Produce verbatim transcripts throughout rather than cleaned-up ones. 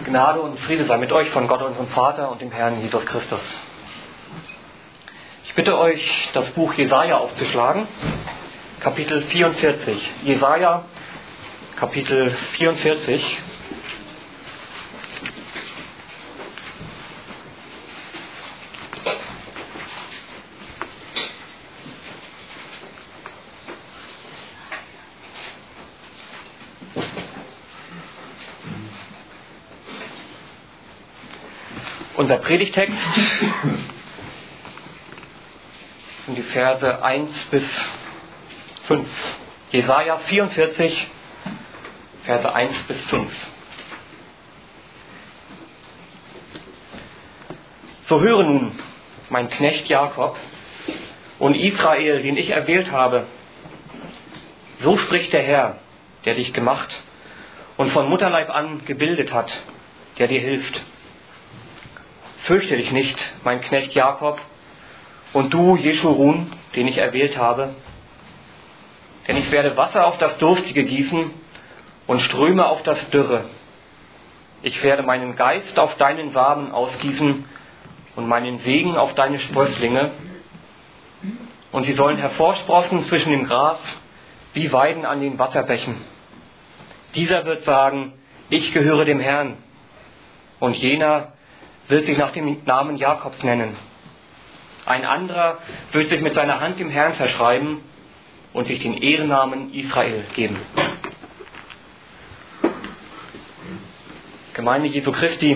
Gnade und Friede sei mit euch von Gott, unserem Vater und dem Herrn Jesus Christus. Ich bitte euch, das Buch Jesaja aufzuschlagen, Kapitel vierundvierzig. Jesaja, Kapitel vierundvierzig. Unser Predigtext sind die Verse eins bis fünf. Jesaja vierundvierzig, Verse eins bis fünf. So höre nun, mein Knecht Jakob und Israel, den ich erwählt habe. So spricht der Herr, der dich gemacht und von Mutterleib an gebildet hat, der dir hilft. Fürchte dich nicht, mein Knecht Jakob, und du, Jeschurun, den ich erwählt habe. Denn ich werde Wasser auf das Durstige gießen und Ströme auf das Dürre. Ich werde meinen Geist auf deinen Samen ausgießen und meinen Segen auf deine Sprösslinge. Und sie sollen hervorsprossen zwischen dem Gras, wie Weiden an den Wasserbächen. Dieser wird sagen, ich gehöre dem Herrn. Und jener wird sich nach dem Namen Jakobs nennen. Ein anderer wird sich mit seiner Hand dem Herrn verschreiben und sich den Ehrennamen Israel geben. Gemeinde Jesu Christi,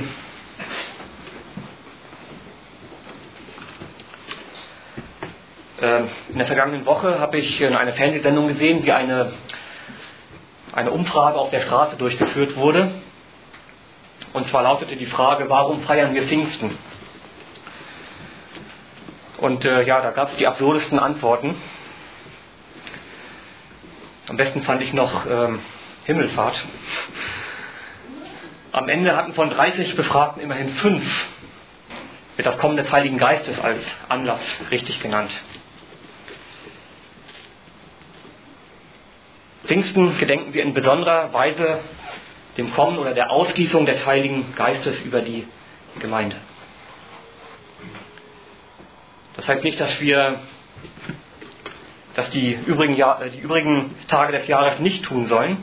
in der vergangenen Woche habe ich in einer Fernsehsendung gesehen, wie eine, eine Umfrage auf der Straße durchgeführt wurde. Und zwar lautete die Frage, warum feiern wir Pfingsten? Und äh, ja, da gab es die absurdesten Antworten. Am besten fand ich noch ähm, Himmelfahrt. Am Ende hatten von dreißig Befragten immerhin fünf mit das Kommen des Heiligen Geistes als Anlass richtig genannt. Pfingsten gedenken wir in besonderer Weise dem Kommen oder der Ausgießung des Heiligen Geistes über die Gemeinde. Das heißt nicht, dass wir, dass die übrigen, Jahr, die übrigen Tage des Jahres nicht tun sollen.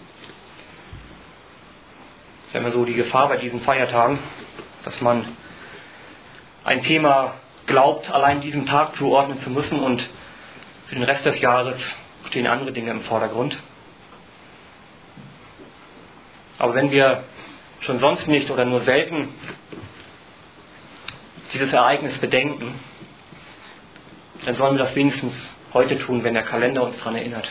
Das ist ja immer so die Gefahr bei diesen Feiertagen, dass man ein Thema glaubt, allein diesem Tag zuordnen zu müssen und für den Rest des Jahres stehen andere Dinge im Vordergrund. Aber wenn wir schon sonst nicht oder nur selten dieses Ereignis bedenken, dann sollen wir das wenigstens heute tun, wenn der Kalender uns daran erinnert.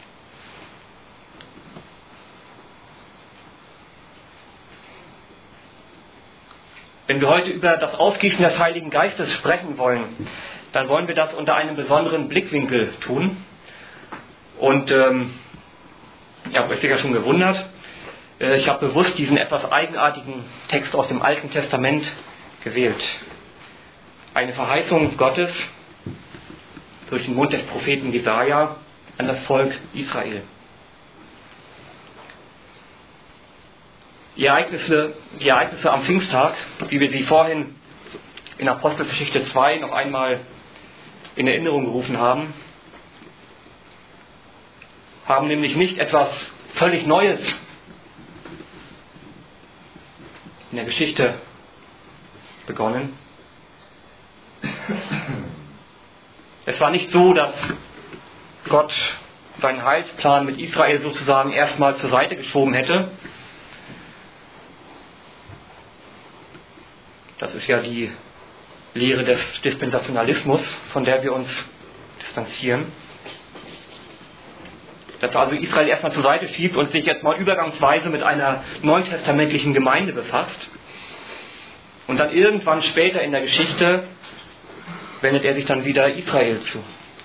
Wenn wir heute über das Ausgießen des Heiligen Geistes sprechen wollen, dann wollen wir das unter einem besonderen Blickwinkel tun. Und ähm, ihr habt euch sicher schon gewundert, ich habe bewusst diesen etwas eigenartigen Text aus dem Alten Testament gewählt. Eine Verheißung Gottes durch den Mund des Propheten Jesaja an das Volk Israel. Die Ereignisse, die Ereignisse am Pfingsttag, wie wir sie vorhin in Apostelgeschichte zwei noch einmal in Erinnerung gerufen haben, haben nämlich nicht etwas völlig Neues in der Geschichte begonnen. Es war nicht so, dass Gott seinen Heilsplan mit Israel sozusagen erstmal zur Seite geschoben hätte. Das ist ja die Lehre des Dispensationalismus, von der wir uns distanzieren. Dass also Israel erstmal zur Seite schiebt und sich jetzt mal übergangsweise mit einer neutestamentlichen Gemeinde befasst. Und dann irgendwann später in der Geschichte wendet er sich dann wieder Israel zu.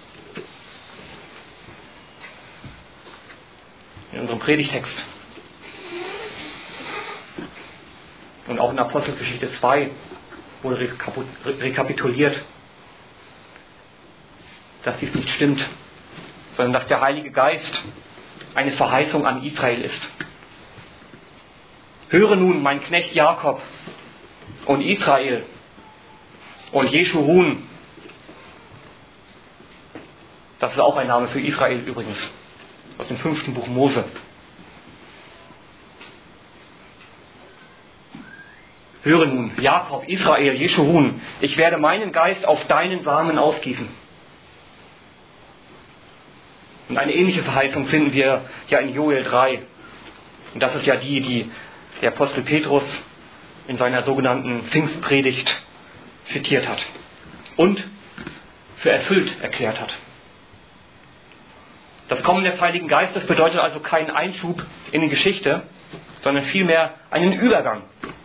In unserem Predigtext. Und auch in Apostelgeschichte zwei wurde rekapituliert, dass dies nicht stimmt, sondern dass der Heilige Geist eine Verheißung an Israel ist. Höre nun, mein Knecht Jakob und Israel und Jeschurun. Das ist auch ein Name für Israel übrigens, aus dem fünften Buch Mose. Höre nun, Jakob, Israel, Jeschurun, ich werde meinen Geist auf deinen Samen ausgießen. Und eine ähnliche Verheißung finden wir ja in Joel drei. Und das ist ja die, die der Apostel Petrus in seiner sogenannten Pfingstpredigt zitiert hat und für erfüllt erklärt hat. Das Kommen des Heiligen Geistes bedeutet also keinen Einschub in die Geschichte, sondern vielmehr einen Übergang.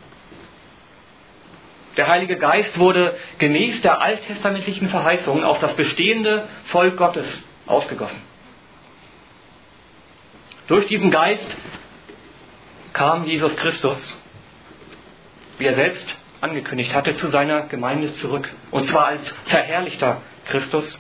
Der Heilige Geist wurde gemäß der alttestamentlichen Verheißungen auf das bestehende Volk Gottes ausgegossen. Durch diesen Geist kam Jesus Christus, wie er selbst angekündigt hatte, zu seiner Gemeinde zurück. Und zwar als verherrlichter Christus,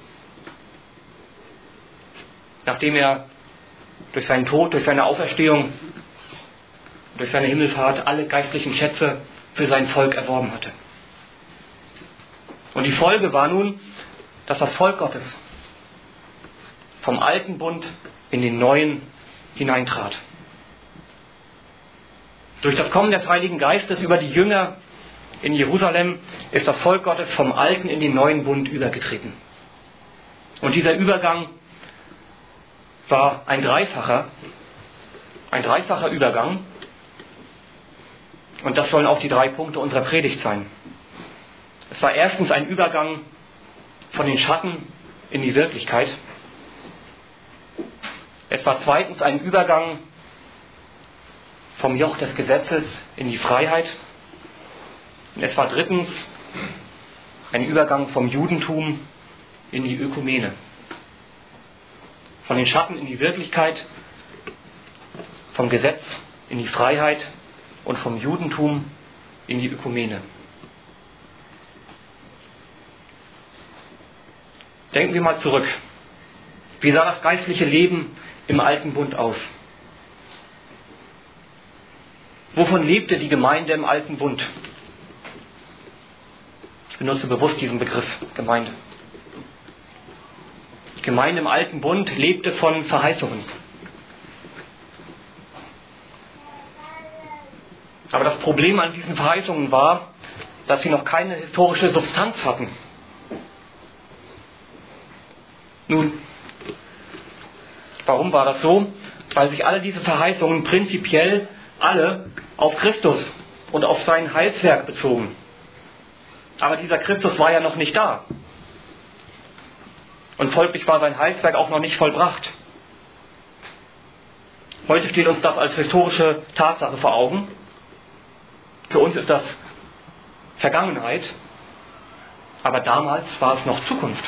nachdem er durch seinen Tod, durch seine Auferstehung, durch seine Himmelfahrt alle geistlichen Schätze für sein Volk erworben hatte. Und die Folge war nun, dass das Volk Gottes vom alten Bund in den neuen hineintrat. Durch das Kommen des Heiligen Geistes über die Jünger in Jerusalem ist das Volk Gottes vom alten in den neuen Bund übergetreten. Und dieser Übergang war ein dreifacher, ein dreifacher Übergang. Und das sollen auch die drei Punkte unserer Predigt sein. Es war erstens ein Übergang von den Schatten in die Wirklichkeit. Es war zweitens ein Übergang vom Joch des Gesetzes in die Freiheit. Und es war drittens ein Übergang vom Judentum in die Ökumene. Von den Schatten in die Wirklichkeit, vom Gesetz in die Freiheit und vom Judentum in die Ökumene. Denken wir mal zurück. Wie sah das geistliche Leben im Alten Bund aus? Wovon lebte die Gemeinde im Alten Bund? Ich benutze bewusst diesen Begriff Gemeinde. Die Gemeinde im Alten Bund lebte von Verheißungen. Aber das Problem an diesen Verheißungen war, dass sie noch keine historische Substanz hatten. Nun, warum war das so? Weil sich alle diese Verheißungen prinzipiell alle auf Christus und auf sein Heilswerk bezogen. Aber dieser Christus war ja noch nicht da. Und folglich war sein Heilswerk auch noch nicht vollbracht. Heute steht uns das als historische Tatsache vor Augen. Für uns ist das Vergangenheit, aber damals war es noch Zukunft.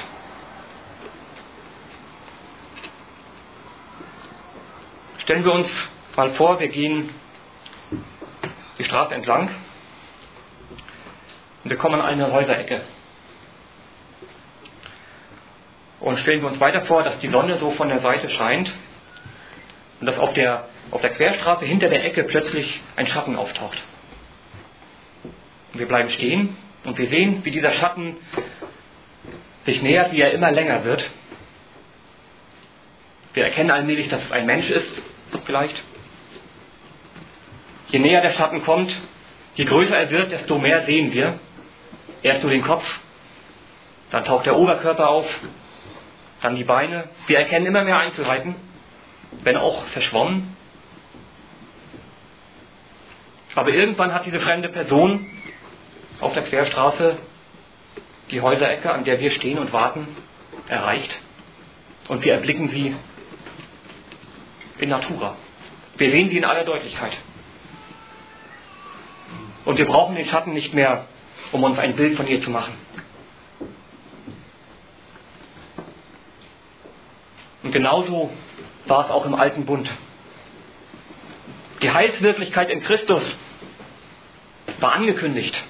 Stellen wir uns mal vor, wir gehen die Straße entlang und wir kommen an eine Häuserecke. Und stellen wir uns weiter vor, dass die Sonne so von der Seite scheint und dass auf der, auf der Querstraße hinter der Ecke plötzlich ein Schatten auftaucht. Und wir bleiben stehen und wir sehen, wie dieser Schatten sich nähert, wie er immer länger wird. Wir erkennen allmählich, dass es ein Mensch ist, vielleicht. Je näher der Schatten kommt, je größer er wird, desto mehr sehen wir. Erst nur den Kopf, dann taucht der Oberkörper auf, dann die Beine. Wir erkennen immer mehr Einzelheiten, wenn auch verschwommen. Aber irgendwann hat diese fremde Person auf der Querstraße die Häuserecke, an der wir stehen und warten, erreicht. Und wir erblicken sie in Natura. Wir sehen sie in aller Deutlichkeit. Und wir brauchen den Schatten nicht mehr, um uns ein Bild von ihr zu machen. Und genauso war es auch im Alten Bund. Die Heilswirklichkeit in Christus war angekündigt.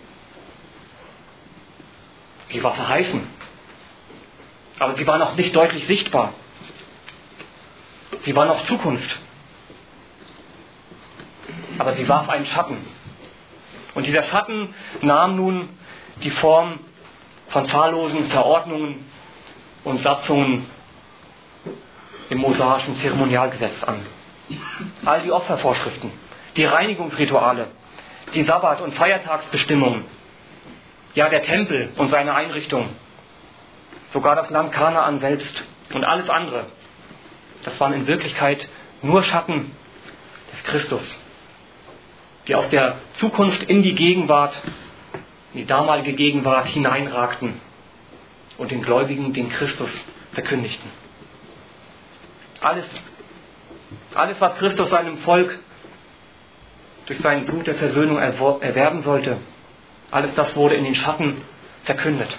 Sie war verheißen. Aber sie war noch nicht deutlich sichtbar. Sie war noch Zukunft. aber sie warf einen Schatten. Und dieser Schatten nahm nun die Form von zahllosen Verordnungen und Satzungen im mosaischen Zeremonialgesetz an. All die Opfervorschriften, die Reinigungsrituale, die Sabbat- und Feiertagsbestimmungen, ja der Tempel und seine Einrichtung, sogar das Land Kanaan selbst und alles andere, das waren in Wirklichkeit nur Schatten des Christus, die aus der Zukunft in die Gegenwart, in die damalige Gegenwart hineinragten und den Gläubigen den Christus verkündigten. Alles, alles, was Christus seinem Volk durch sein Blut der Versöhnung erwerben sollte, alles das wurde in den Schatten verkündet.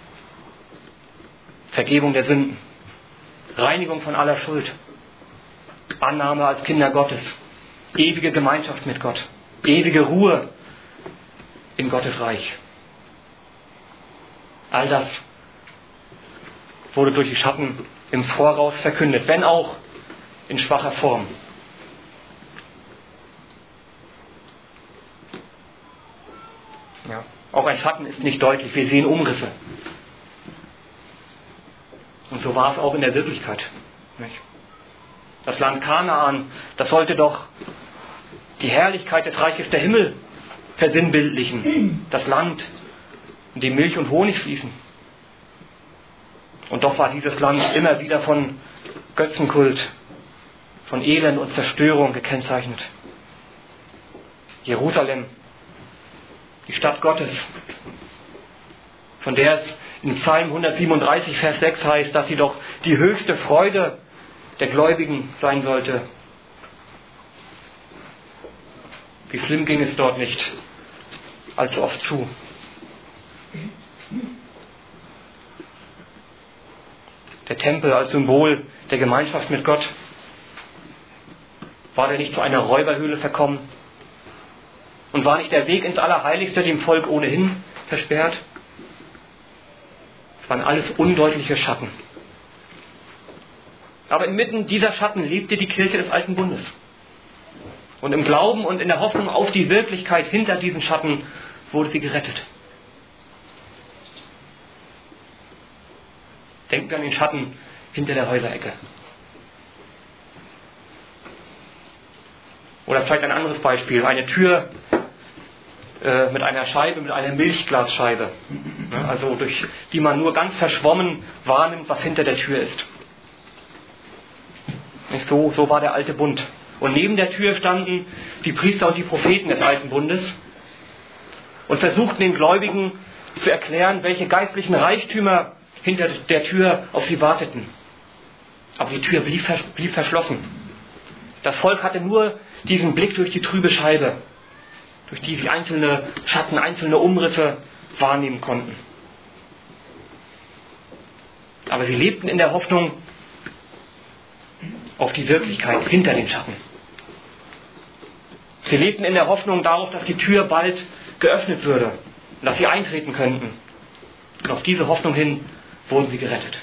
Vergebung der Sünden, Reinigung von aller Schuld, Annahme als Kinder Gottes, ewige Gemeinschaft mit Gott, ewige Ruhe in Gottes Reich. All das wurde durch die Schatten im Voraus verkündet, wenn auch in schwacher Form. Ja, auch ein Schatten ist nicht deutlich, wir sehen Umrisse. Und so war es auch in der Wirklichkeit. Nicht? Das Land Kanaan, das sollte doch die Herrlichkeit des Reiches der Himmel versinnbildlichen. Das Land, in dem Milch und Honig fließen. Und doch war dieses Land immer wieder von Götzenkult, von Elend und Zerstörung gekennzeichnet. Jerusalem, die Stadt Gottes, von der es in Psalm hundertsiebenunddreißig, Vers sechs heißt, dass sie doch die höchste Freude der Gläubigen sein sollte. Wie schlimm ging es dort nicht allzu oft zu. Der Tempel als Symbol der Gemeinschaft mit Gott, war der nicht zu einer Räuberhöhle verkommen? Und war nicht der Weg ins Allerheiligste dem Volk ohnehin versperrt? Es waren alles undeutliche Schatten. Aber inmitten dieser Schatten lebte die Kirche des Alten Bundes. Und im Glauben und in der Hoffnung auf die Wirklichkeit hinter diesen Schatten wurde sie gerettet. Denkt an den Schatten hinter der Häuserecke. Oder vielleicht ein anderes Beispiel. Eine Tür äh, mit einer Scheibe, mit einer Milchglasscheibe. Ja, also durch die man nur ganz verschwommen wahrnimmt, was hinter der Tür ist. Nicht so, so war der alte Bund. Und neben der Tür standen die Priester und die Propheten des Alten Bundes und versuchten den Gläubigen zu erklären, welche geistlichen Reichtümer hinter der Tür auf sie warteten. Aber die Tür blieb, blieb verschlossen. Das Volk hatte nur diesen Blick durch die trübe Scheibe, durch die sie einzelne Schatten, einzelne Umrisse wahrnehmen konnten. Aber sie lebten in der Hoffnung auf die Wirklichkeit hinter den Schatten. Sie lebten in der Hoffnung darauf, dass die Tür bald geöffnet würde und dass sie eintreten könnten. Und auf diese Hoffnung hin wurden sie gerettet.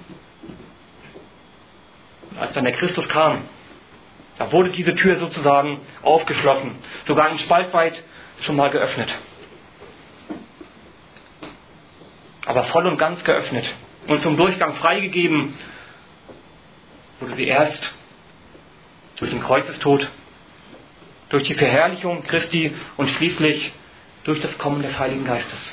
Und als dann der Christus kam, da wurde diese Tür sozusagen aufgeschlossen, sogar ein Spalt weit schon mal geöffnet. Aber voll und ganz geöffnet und zum Durchgang freigegeben wurde sie erst durch den Kreuzestod, durch die Verherrlichung Christi und schließlich durch das Kommen des Heiligen Geistes.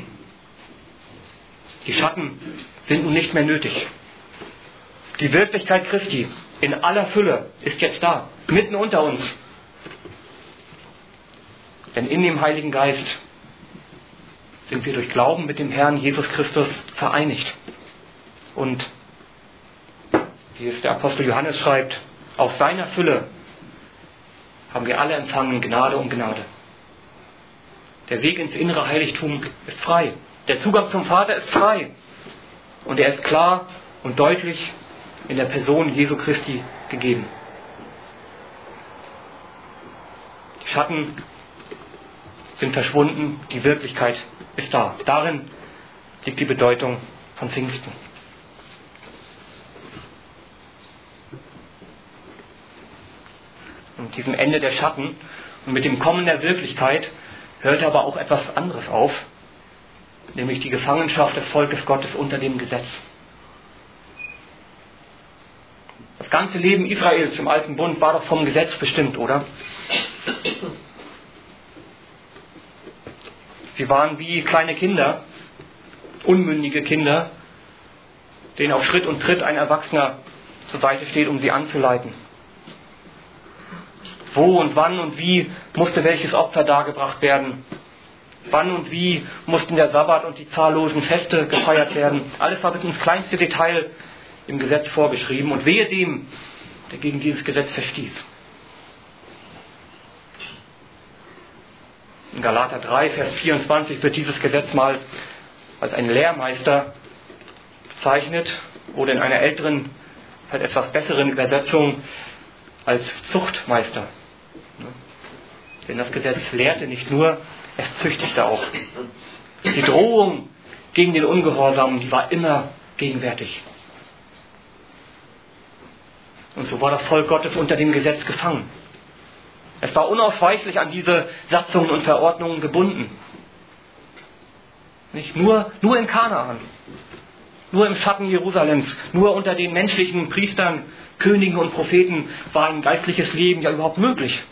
Die Schatten sind nun nicht mehr nötig. Die Wirklichkeit Christi in aller Fülle ist jetzt da, mitten unter uns. Denn in dem Heiligen Geist sind wir durch Glauben mit dem Herrn Jesus Christus vereinigt. Und wie es der Apostel Johannes schreibt, aus seiner Fülle haben wir alle empfangen Gnade um Gnade. Der Weg ins innere Heiligtum ist frei. Der Zugang zum Vater ist frei. Und er ist klar und deutlich in der Person Jesu Christi gegeben. Die Schatten sind verschwunden, die Wirklichkeit ist da. Darin liegt die Bedeutung von Pfingsten. Und diesem Ende der Schatten Und mit dem Kommen der Wirklichkeit hörte aber auch etwas anderes auf, nämlich die Gefangenschaft des Volkes Gottes unter dem Gesetz. Das ganze Leben Israels im Alten Bund war doch vom Gesetz bestimmt, oder? Sie waren wie kleine Kinder, unmündige Kinder, denen auf Schritt und Tritt ein Erwachsener zur Seite steht, um sie anzuleiten. Wo und wann und wie musste welches Opfer dargebracht werden? Wann und wie mussten der Sabbat und die zahllosen Feste gefeiert werden? Alles war bis ins kleinste Detail im Gesetz vorgeschrieben. Und wehe dem, der gegen dieses Gesetz verstieß. In Galater drei, Vers vierundzwanzig wird dieses Gesetz mal als ein Lehrmeister bezeichnet oder in einer älteren, halt etwas besseren Übersetzung als Zuchtmeister. Denn das Gesetz lehrte nicht nur, es züchtigte auch. Die Drohung gegen den Ungehorsam, die war immer gegenwärtig. Und so war das Volk Gottes unter dem Gesetz gefangen. Es war unausweichlich an diese Satzungen und Verordnungen gebunden. Nicht nur, nur in Kanaan, nur im Schatten Jerusalems, nur unter den menschlichen Priestern, Königen und Propheten war ein geistliches Leben ja überhaupt möglich.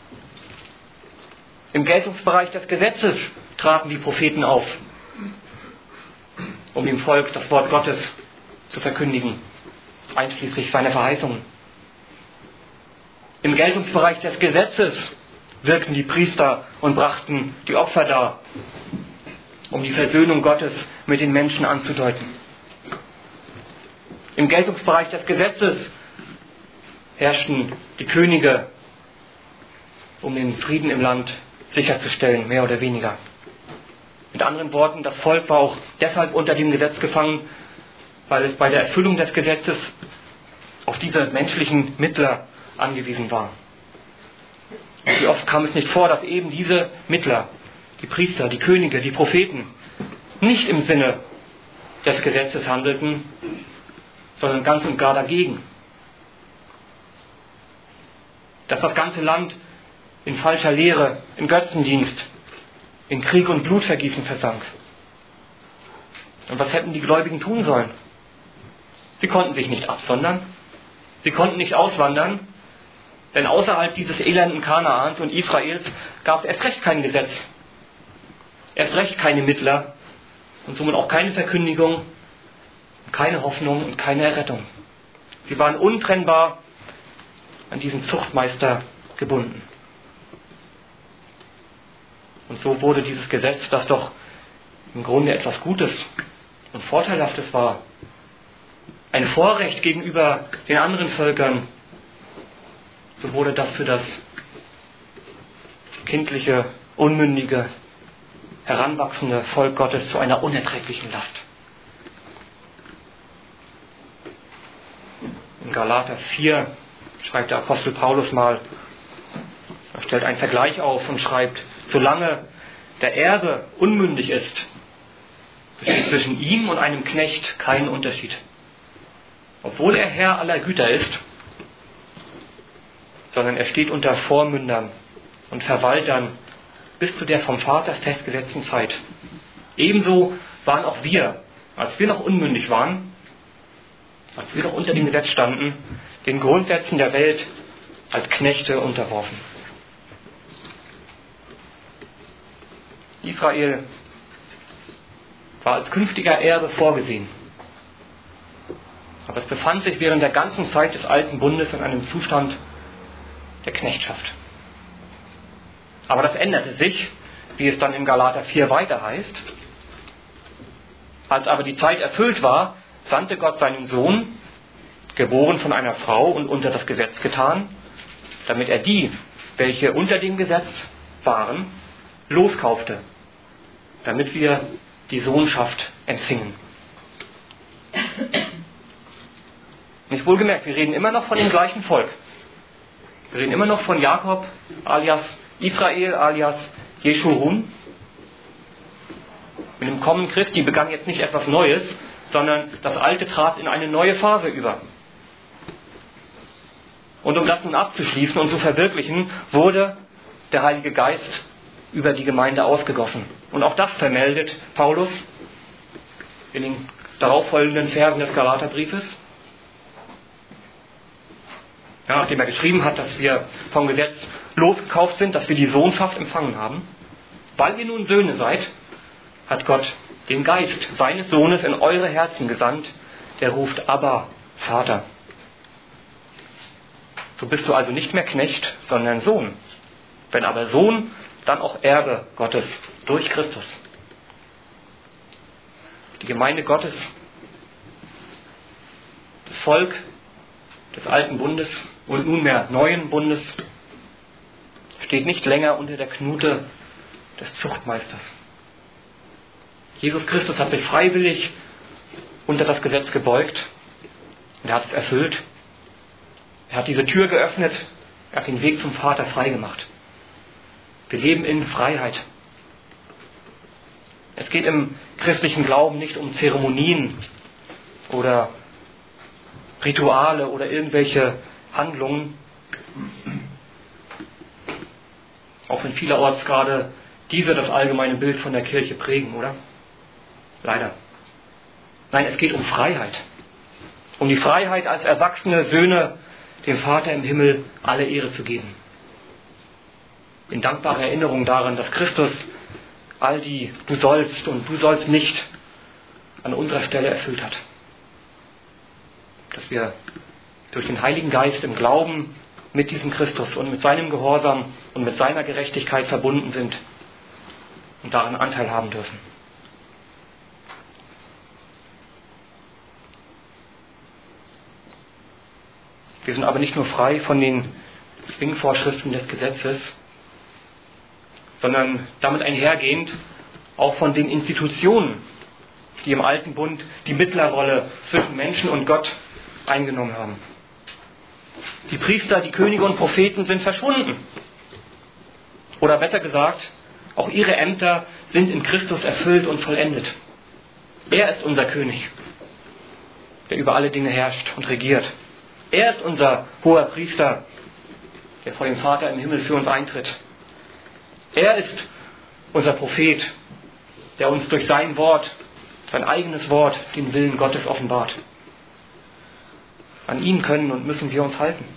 Im Geltungsbereich des Gesetzes traten die Propheten auf, um dem Volk das Wort Gottes zu verkündigen, einschließlich seiner Verheißungen. Im Geltungsbereich des Gesetzes wirkten die Priester und brachten die Opfer dar, um die Versöhnung Gottes mit den Menschen anzudeuten. Im Geltungsbereich des Gesetzes herrschten die Könige, um den Frieden im Land sicherzustellen, mehr oder weniger. Mit anderen Worten, das Volk war auch deshalb unter dem Gesetz gefangen, weil es bei der Erfüllung des Gesetzes auf diese menschlichen Mittler angewiesen war. Und wie oft kam es nicht vor, dass eben diese Mittler, die Priester, die Könige, die Propheten, nicht im Sinne des Gesetzes handelten, sondern ganz und gar dagegen. Dass das ganze Land in falscher Lehre, in Götzendienst, in Krieg und Blutvergießen versank. Und was hätten die Gläubigen tun sollen? Sie konnten sich nicht absondern, sie konnten nicht auswandern, denn außerhalb dieses elenden Kanaans und Israels gab es erst recht kein Gesetz, erst recht keine Mittler und somit auch keine Verkündigung, keine Hoffnung und keine Errettung. Sie waren untrennbar an diesen Zuchtmeister gebunden. Und so wurde dieses Gesetz, das doch im Grunde etwas Gutes und Vorteilhaftes war, ein Vorrecht gegenüber den anderen Völkern, so wurde das für das kindliche, unmündige, heranwachsende Volk Gottes zu einer unerträglichen Last. In Galater vier schreibt der Apostel Paulus mal, er stellt einen Vergleich auf und schreibt, solange der Erbe unmündig ist, besteht zwischen ihm und einem Knecht kein Unterschied. Obwohl er Herr aller Güter ist, sondern er steht unter Vormündern und Verwaltern bis zu der vom Vater festgesetzten Zeit. Ebenso waren auch wir, als wir noch unmündig waren, als wir noch unter dem Gesetz standen, den Grundsätzen der Welt als Knechte unterworfen. Israel war als künftiger Erbe vorgesehen. Aber es befand sich während der ganzen Zeit des Alten Bundes in einem Zustand der Knechtschaft. Aber das änderte sich, wie es dann in Galater vier weiter heißt. Als aber die Zeit erfüllt war, sandte Gott seinen Sohn, geboren von einer Frau und unter das Gesetz getan, damit er die, welche unter dem Gesetz waren, loskaufte, damit wir die Sohnschaft empfingen. Nicht wohlgemerkt, wir reden immer noch von dem gleichen Volk. Wir reden immer noch von Jakob alias Israel alias Jeschurun. Mit dem Kommen Christi begann jetzt nicht etwas Neues, sondern das Alte trat in eine neue Phase über. Und um das nun abzuschließen und zu verwirklichen, wurde der Heilige Geist über die Gemeinde ausgegossen. Und auch das vermeldet Paulus in den darauffolgenden Versen des Galaterbriefes. Ja, nachdem er geschrieben hat, dass wir vom Gesetz losgekauft sind, dass wir die Sohnschaft empfangen haben. Weil ihr nun Söhne seid, hat Gott den Geist seines Sohnes in eure Herzen gesandt, der ruft Abba, Vater. So bist du also nicht mehr Knecht, sondern Sohn. Wenn aber Sohn, dann auch Erbe Gottes durch Christus. Die Gemeinde Gottes, das Volk des alten Bundes und nunmehr neuen Bundes, steht nicht länger unter der Knute des Zuchtmeisters. Jesus Christus hat sich freiwillig unter das Gesetz gebeugt und er hat es erfüllt. Er hat diese Tür geöffnet, er hat den Weg zum Vater freigemacht. Wir leben in Freiheit. Es geht im christlichen Glauben nicht um Zeremonien oder Rituale oder irgendwelche Handlungen, auch wenn vielerorts gerade diese das allgemeine Bild von der Kirche prägen, oder? Leider. Nein, es geht um Freiheit. Um die Freiheit, als erwachsene Söhne dem Vater im Himmel alle Ehre zu geben. In dankbarer Erinnerung daran, dass Christus all die Du sollst und Du sollst nicht an unserer Stelle erfüllt hat. Dass wir durch den Heiligen Geist im Glauben mit diesem Christus und mit seinem Gehorsam und mit seiner Gerechtigkeit verbunden sind und daran Anteil haben dürfen. Wir sind aber nicht nur frei von den Zwingvorschriften des Gesetzes, sondern damit einhergehend auch von den Institutionen, die im Alten Bund die Mittlerrolle zwischen Menschen und Gott eingenommen haben. Die Priester, die Könige und Propheten sind verschwunden. Oder besser gesagt, auch ihre Ämter sind in Christus erfüllt und vollendet. Er ist unser König, der über alle Dinge herrscht und regiert. Er ist unser hoher Priester, der vor dem Vater im Himmel für uns eintritt. Er ist unser Prophet, der uns durch sein Wort, sein eigenes Wort, den Willen Gottes offenbart. An ihn können und müssen wir uns halten.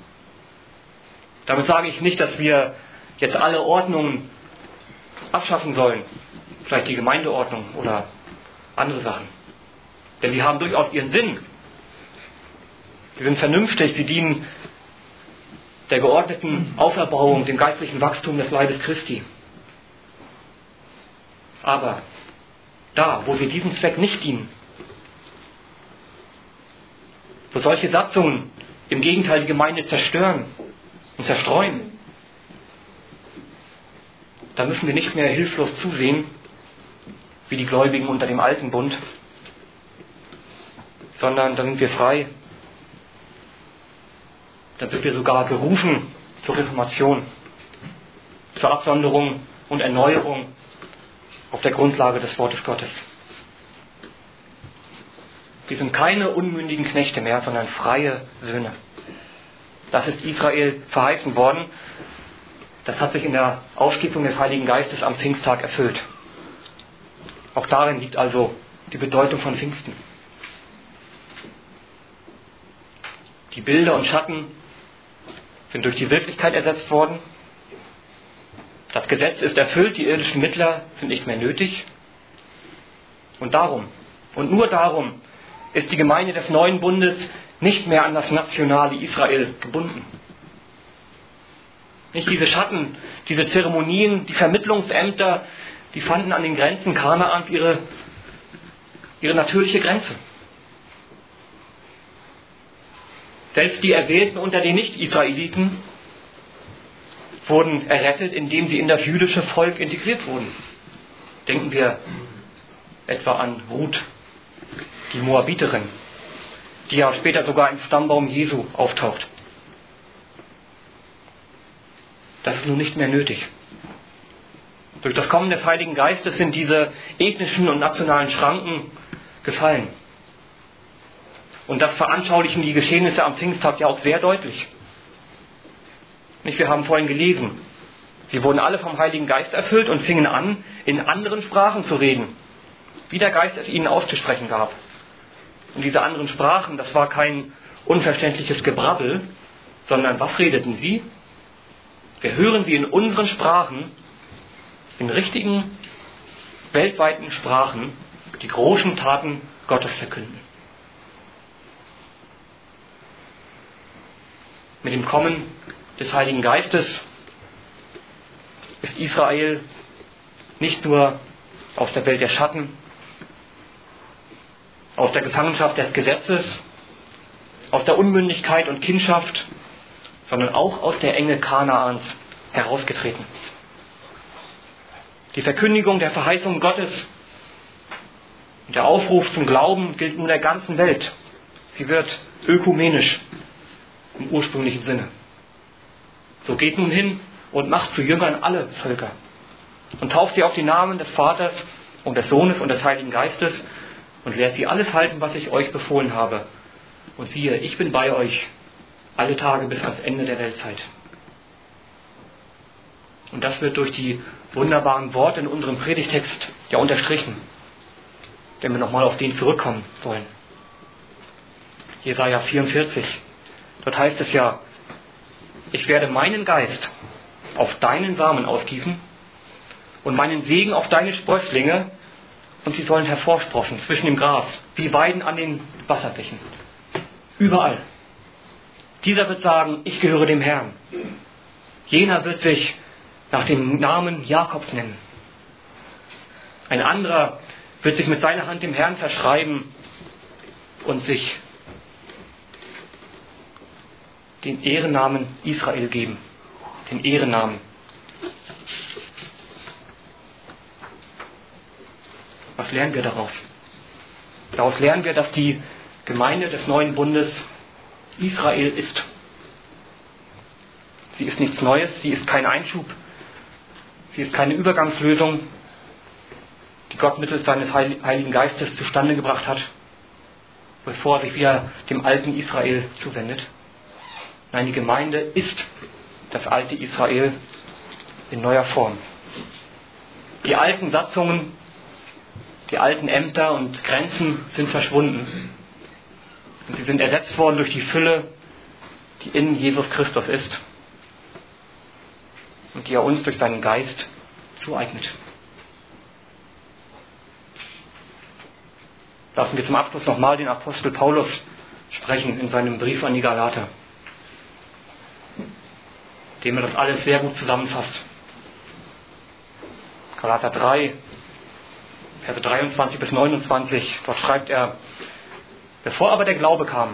Damit sage ich nicht, dass wir jetzt alle Ordnungen abschaffen sollen. Vielleicht die Gemeindeordnung oder andere Sachen. Denn sie haben durchaus ihren Sinn. Sie sind vernünftig, sie dienen der geordneten Auferbauung, dem geistlichen Wachstum des Leibes Christi. Aber da, wo sie diesem Zweck nicht dienen, wo solche Satzungen im Gegenteil die Gemeinde zerstören und zerstreuen, da müssen wir nicht mehr hilflos zusehen, wie die Gläubigen unter dem alten Bund, sondern da sind wir frei. Da sind wir sogar gerufen zur Reformation, zur Absonderung und Erneuerung auf der Grundlage des Wortes Gottes. Wir sind keine unmündigen Knechte mehr, sondern freie Söhne. Das ist Israel verheißen worden. Das hat sich in der Ausgießung des Heiligen Geistes am Pfingsttag erfüllt. Auch darin liegt also die Bedeutung von Pfingsten. Die Bilder und Schatten sind durch die Wirklichkeit ersetzt worden. Das Gesetz ist erfüllt, die irdischen Mittler sind nicht mehr nötig. Und darum, und nur darum, ist die Gemeinde des neuen Bundes nicht mehr an das nationale Israel gebunden. Nicht diese Schatten, diese Zeremonien, die Vermittlungsämter, die fanden an den Grenzen Kanaans ihre, ihre natürliche Grenze. Selbst die Erwählten unter den Nicht-Israeliten wurden errettet, indem sie in das jüdische Volk integriert wurden. Denken wir etwa an Ruth, die Moabiterin, die ja später sogar im Stammbaum Jesu auftaucht. Das ist nun nicht mehr nötig. Durch das Kommen des Heiligen Geistes sind diese ethnischen und nationalen Schranken gefallen. Und das veranschaulichen die Geschehnisse am Pfingsttag ja auch sehr deutlich. Nicht, wir haben vorhin gelesen, Sie wurden alle vom Heiligen Geist erfüllt und fingen an, in anderen Sprachen zu reden, wie der Geist es ihnen auszusprechen gab. Und diese anderen Sprachen, das war kein unverständliches Gebrabbel, sondern was redeten sie? Wir hören sie in unseren Sprachen, in richtigen, weltweiten Sprachen, die großen Taten Gottes verkünden. Mit dem Kommen des Heiligen Geistes ist Israel nicht nur aus der Welt der Schatten, aus der Gefangenschaft des Gesetzes, aus der Unmündigkeit und Kindschaft, sondern auch aus der Enge Kanaans herausgetreten. Die Verkündigung der Verheißung Gottes und der Aufruf zum Glauben gilt nun der ganzen Welt. Sie wird ökumenisch im ursprünglichen Sinne. So geht nun hin und macht zu Jüngern alle Völker und tauft sie auf die Namen des Vaters und des Sohnes und des Heiligen Geistes und lehrt sie alles halten, was ich euch befohlen habe. Und siehe, ich bin bei euch alle Tage bis ans Ende der Weltzeit. Und das wird durch die wunderbaren Worte in unserem Predigtext ja unterstrichen, wenn wir nochmal auf den zurückkommen wollen. Jesaja vierundvierzig. Dort heißt es ja, ich werde meinen Geist auf deinen Samen ausgießen und meinen Segen auf deine Sprösslinge, und sie sollen hervorsprossen zwischen dem Gras, wie Weiden an den Wasserbächen. Überall. Dieser wird sagen, ich gehöre dem Herrn. Jener wird sich nach dem Namen Jakobs nennen. Ein anderer wird sich mit seiner Hand dem Herrn verschreiben und sich den Ehrennamen Israel geben. Den Ehrennamen. Was lernen wir daraus? Daraus lernen wir, dass die Gemeinde des neuen Bundes Israel ist. Sie ist nichts Neues, sie ist kein Einschub, sie ist keine Übergangslösung, die Gott mittels seines Heiligen Geistes zustande gebracht hat, bevor er sich wieder dem alten Israel zuwendet. Nein, die Gemeinde ist das alte Israel in neuer Form. Die alten Satzungen, die alten Ämter und Grenzen sind verschwunden. Und sie sind ersetzt worden durch die Fülle, die in Jesus Christus ist und die er uns durch seinen Geist zueignet. Lassen wir zum Abschluss nochmal den Apostel Paulus sprechen in seinem Brief an die Galater, dem er das alles sehr gut zusammenfasst. Galater drei, Verse dreiundzwanzig bis neunundzwanzig, dort schreibt er, bevor aber der Glaube kam,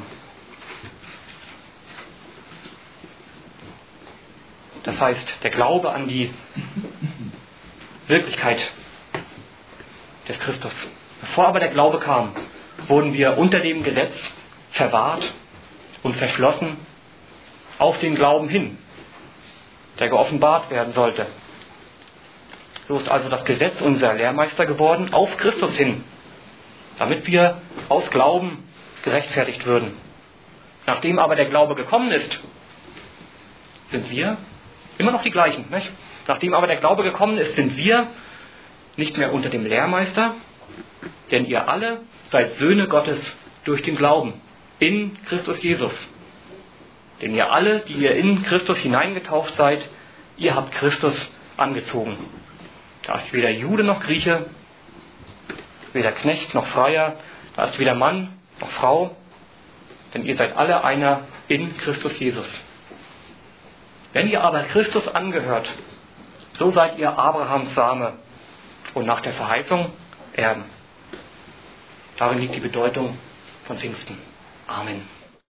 das heißt, der Glaube an die Wirklichkeit des Christus, bevor aber der Glaube kam, wurden wir unter dem Gesetz verwahrt und verschlossen auf den Glauben hin, der geoffenbart werden sollte. So ist also das Gesetz unser Lehrmeister geworden auf Christus hin, damit wir aus Glauben gerechtfertigt würden. Nachdem aber der Glaube gekommen ist, sind wir immer noch die gleichen. Nicht? Nachdem aber der Glaube gekommen ist, sind wir nicht mehr unter dem Lehrmeister, denn ihr alle seid Söhne Gottes durch den Glauben in Christus Jesus. Denn ihr alle, die ihr in Christus hineingetaucht seid, ihr habt Christus angezogen. Da ist weder Jude noch Grieche, weder Knecht noch Freier, da ist weder Mann noch Frau, denn ihr seid alle einer in Christus Jesus. Wenn ihr aber Christus angehört, so seid ihr Abrahams Same und nach der Verheißung Erben. Darin liegt die Bedeutung von Pfingsten. Amen.